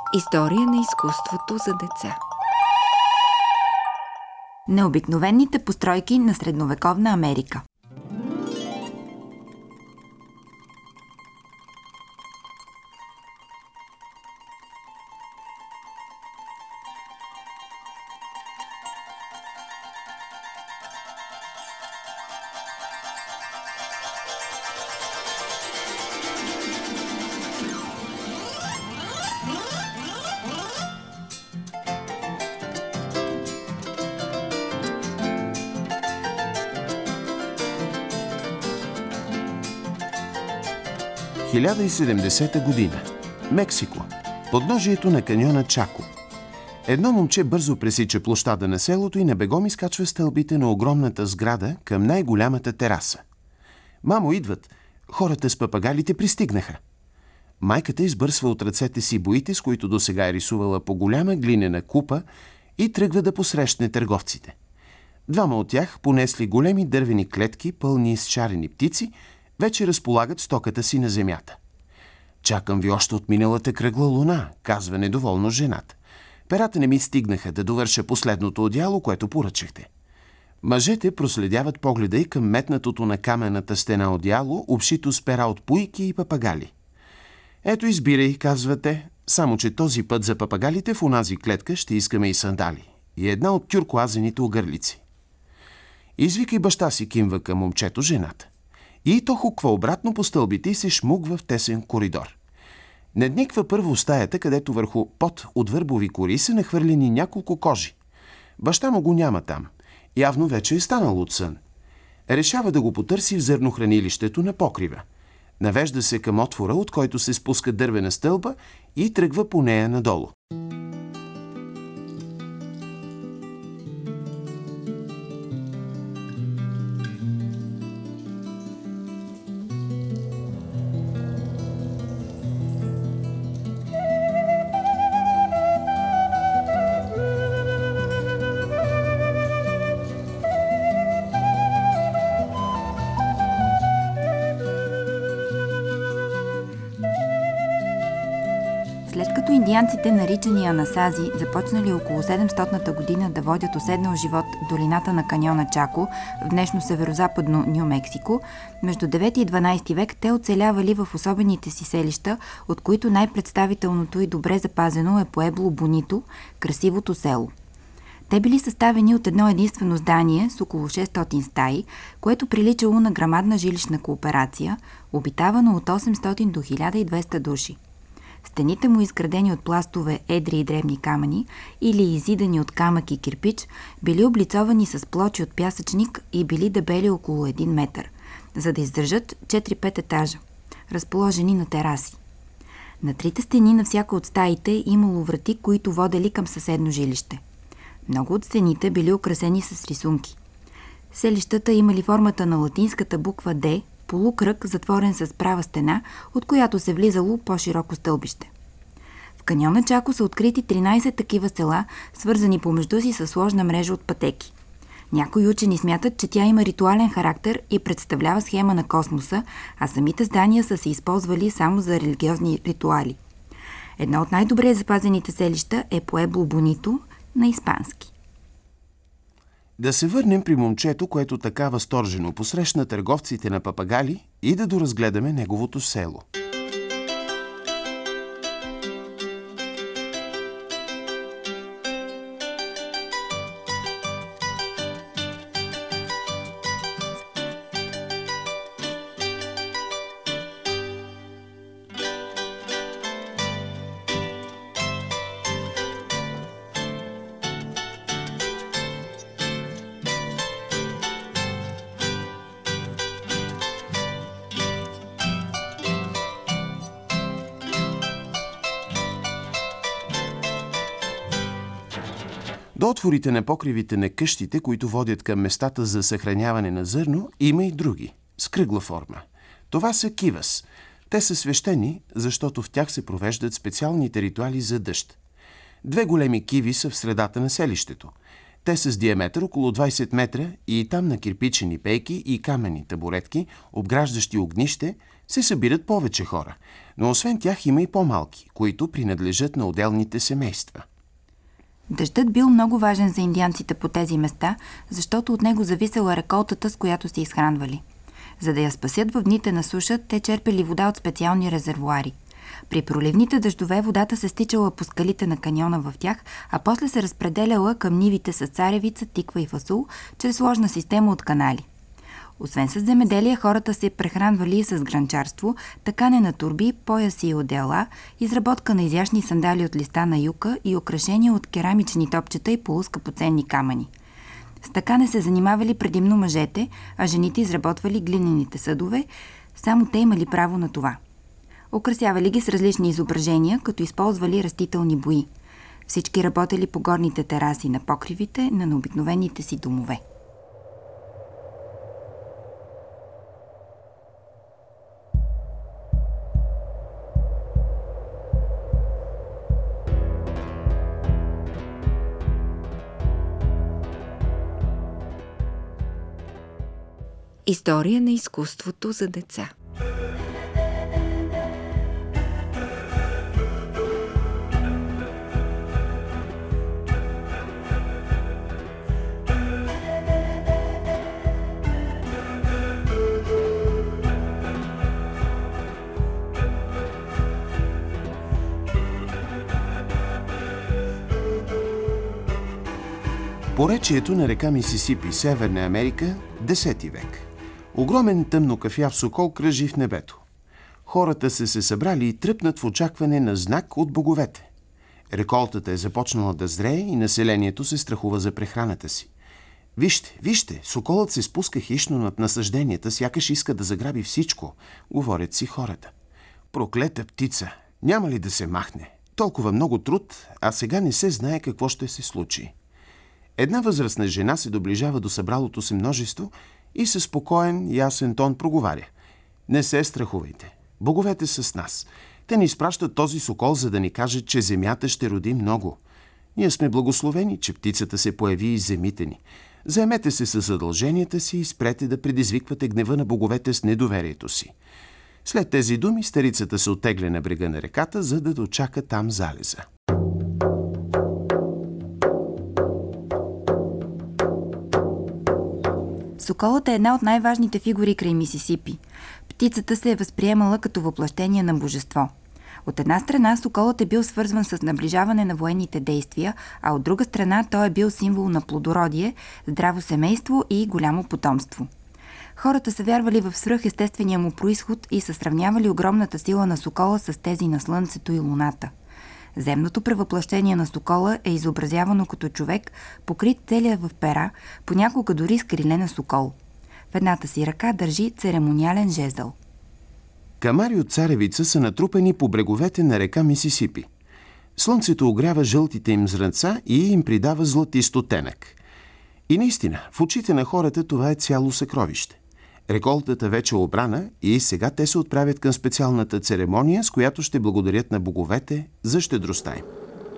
История на изкуството за деца. Необикновените постройки на средновековна Америка. В 1070 година. Мексико. Подножието на каньона Чако. Едно момче бързо пресича площада на селото и на бегом изкачва стълбите на огромната сграда към най-голямата тераса. Мамо, идват! Хората с папагалите пристигнаха. Майката избърсва от ръцете си боите, с които досега е рисувала по голяма глинена купа, и тръгва да посрещне търговците. Двама от тях, понесли големи дървени клетки, пълни с шарени птици, вече разполагат стоката си на земята. Чакам ви още от миналата кръгла луна, казва недоволно жената. Перата не ми стигнаха да довърша последното одеяло, което поръчахте. Мъжете проследяват погледа и към метнатото на каменната стена одеяло, обшито с пера от пуйки и папагали. Ето, избирай, казвате, само че този път за папагалите в онази клетка ще искаме и сандали и една от тюркоазените огърлици. Извикай баща си, кимва към момчето жената. И то хуква обратно по стълбите и се шмугва в тесен коридор. Надниква първо в стаята, където върху пот от върбови кори са нахвърлени няколко кожи. Баща му го няма там. Явно вече е станал от сън. Решава да го потърси в зърнохранилището на покрива. Навежда се към отвора, от който се спуска дървена стълба, и тръгва по нея надолу. След като индианците, наричани анасази, започнали около 700-та година да водят уседнал живот в долината на каньона Чако, в днешно северозападно Ню Мексико, между 9 и 12 век те оцелявали в особените си селища, от които най-представителното и добре запазено е Пуебло Бонито, красивото село. Те били съставени от едно единствено здание с около 600 стаи, което приличало на грамадна жилищна кооперация, обитавано от 800 до 1200 души. Стените му, изградени от пластове едри и дребни камъни или изидани от камък и кирпич, били облицовани с плочи от пясъчник и били дебели около 1 метър, за да издържат 4-5 етажа, разположени на тераси. На трите стени на всяка от стаите имало врати, които водели към съседно жилище. Много от стените били украсени с рисунки. Селищата имали формата на латинската буква «Д», полукръг, затворен с права стена, от която се влизало по-широко стълбище. В каньона Чако са открити 13 такива села, свързани помежду си със сложна мрежа от пътеки. Някои учени смятат, че тя има ритуален характер и представлява схема на космоса, а самите здания са се използвали само за религиозни ритуали. Едно от най-добре запазените селища е Пуебло Бонито на испански. Да се върнем при момчето, което така възторжено посрещна търговците на папагали, и да доразгледаме неговото село. До отворите на покривите на къщите, които водят към местата за съхраняване на зърно, има и други, с кръгла форма. Това са кивас. Те са свещени, защото в тях се провеждат специалните ритуали за дъжд. 2 големи киви са в средата на селището. Те са с диаметър около 20 метра и там на кирпичени пейки и каменни табуретки, обграждащи огнище, се събират повече хора, но освен тях има и по-малки, които принадлежат на отделните семейства. Дъждът бил много важен за индианците по тези места, защото от него зависела реколтата, с която се изхранвали. За да я спасят в дните на суша, те черпели вода от специални резервоари. При проливните дъждове водата се стичала по скалите на каньона в тях, а после се разпределяла към нивите с царевица, тиква и фасул, чрез сложна система от канали. Освен с земеделие, хората се прехранвали и с гранчарство, такане на турби, пояси и одеяла, изработка на изящни сандали от листа на юка и украшения от керамични топчета и полускъпоценни камъни. С такане се занимавали предимно мъжете, а жените изработвали глинените съдове, само те имали право на това. Украсявали ги с различни изображения, като използвали растителни бои. Всички работели по горните тераси на покривите на обикновените си домове. История на изкуството за деца. Поречието на река Мисисипи, Северна Америка, 10 век. Огромен тъмнокафяв сокол кръжи в небето. Хората са се събрали и тръпнат в очакване на знак от боговете. Реколтата е започнала да зрее и населението се страхува за прехраната си. Вижте, вижте, соколът се спуска хищно над насажденията, сякаш иска да заграби всичко, говорят си хората. Проклета птица, няма ли да се махне? Толкова много труд, а сега не се знае какво ще се случи. Една възрастна жена се доближава до събралото се множество и със спокоен, ясен тон проговаря. Не се страхувайте. Боговете са с нас. Те ни изпращат този сокол, за да ни кажат, че земята ще роди много. Ние сме благословени, че птицата се появи из земите ни. Заемете се със задълженията си и спрете да предизвиквате гнева на боговете с недоверието си. След тези думи старицата се оттегля на брега на реката, за да дочака там залеза. Соколът е една от най-важните фигури край Мисисипи. Птицата се е възприемала като въплъщение на божество. От една страна соколът е бил свързван с наближаване на военните действия, а от друга страна той е бил символ на плодородие, здраво семейство и голямо потомство. Хората са вярвали в свръхестествения му произход и са сравнявали огромната сила на сокола с тези на Слънцето и Луната. Земното превъплъщение на сокола е изобразявано като човек, покрит целия в пера, понякога дори с криле на сокол. В едната си ръка държи церемониален жезъл. Камари от царевица са натрупани по бреговете на река Мисисипи. Слънцето огрява жълтите им зранца и им придава златист оттенък. И наистина, в очите на хората това е цяло съкровище. Реколтата вече е обрана и сега те се отправят към специалната церемония, с която ще благодарят на боговете за щедростта им.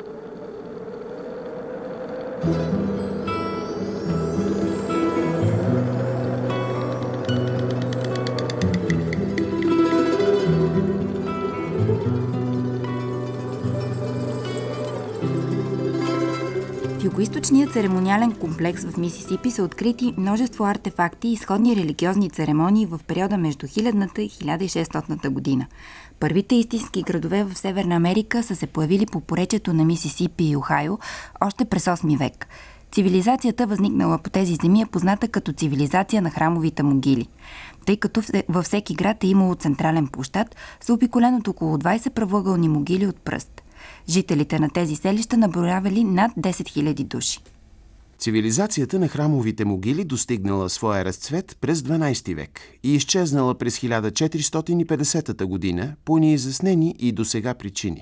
В югоизточния церемониален комплекс в Мисисипи са открити множество артефакти и сходни религиозни церемонии в периода между 1000-та и 1600-та година. Първите истински градове в Северна Америка са се появили по поречието на Мисисипи и Охайо още през 8 век. Цивилизацията, възникнала по тези земи, е позната като цивилизация на храмовите могили. Тъй като във всеки град е имало централен площад, са обиколен от около 20 правоъгълни могили от пръст. Жителите на тези селища наброявали над 10 000 души. Цивилизацията на храмовите могили достигнала своя разцвет през 12 век и изчезнала през 1450 година по неизяснени и досега причини.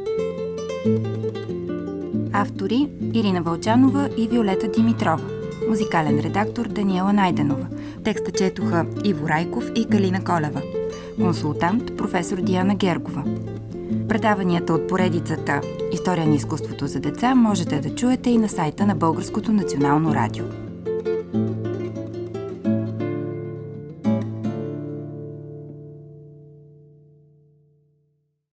Автори Ирина Вълчанова и Виолета Димитрова. Музикален редактор Даниела Найденова. Текста четоха Иво Райков и Калина Колева. Консултант професор Диана Гергова. Предаванията от поредицата История на изкуството за деца можете да чуете и на сайта на Българското национално радио.